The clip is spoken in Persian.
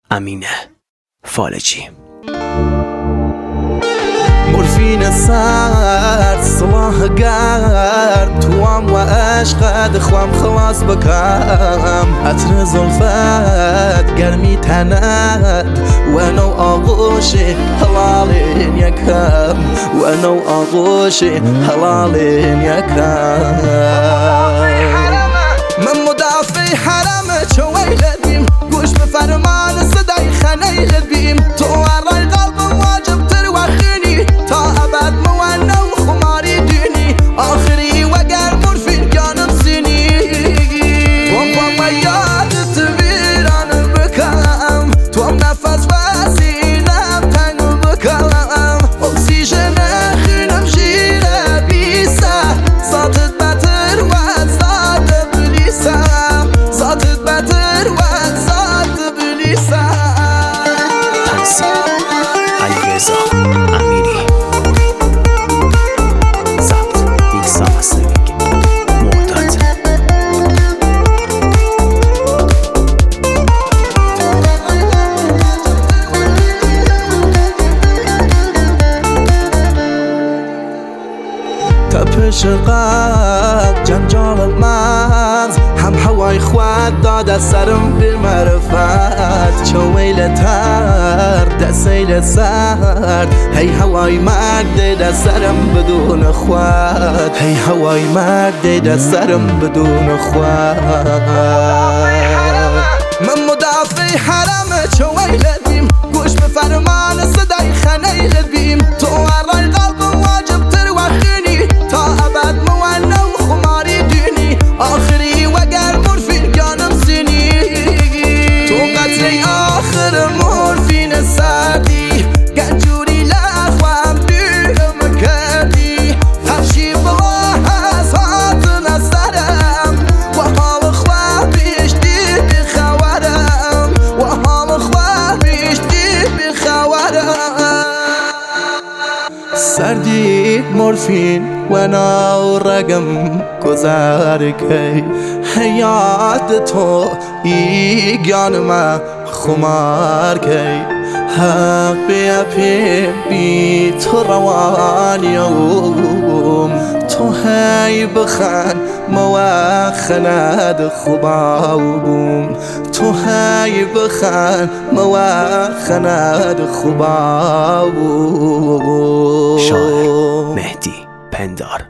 امین فالجی. مورفین سرد صلاح گرد توام و عشقت خوام خلاص بکم عطر زلفت گرمی تند و نو آغوش حلال یکم و نو آغوش حلال یکم من مدافع حرم چویلت بیم گوش به فرمان صدای خنیلت بیم تو ورای قلبم واجب تر وخینی تا ابد موانه و خماری دینی آخری وگر مورفین جانم سینی بام یادت ویران بکم توام نفس و سینم تنگ بکم اکسیژن خونم ژیره بیسه ذاتت بتر و ذات بلیسه ذاتت بتر و ذات بلیسه. تنظیم علیرضا امیری، ضبط میکس و مسترینگ معتاد. تپش قلب جنجال مغز هم هوای خود داد از سرم به معرفت چویل تر دستیل سرد هی هوای مرد دست سرم بدون خود هی هوای مرد دست سرم بدون خود من مدافع حرم چویلت بیم گوش به فرمان صدای خنیلت بیم تو ورای قلبم واجب تر وخینی تا ابد موانه و خماری دینی آخری وگر مورفین جانم سینی تو قتل آخر مورفین سردی گنجوری لخوام دیرم کردی هرچی بلا هست هات نظرم و حال خواه بیشتی بخورم و حال خواه بیشتی بخورم سردی مورفین و ناو رقم گذر کی حیات تو ایگان خمار کی حق بیا بی تو روانیم تو هی بخن موخند خوباوم تو هی بخن موخند خوباوم. شاعر مهدی پندار.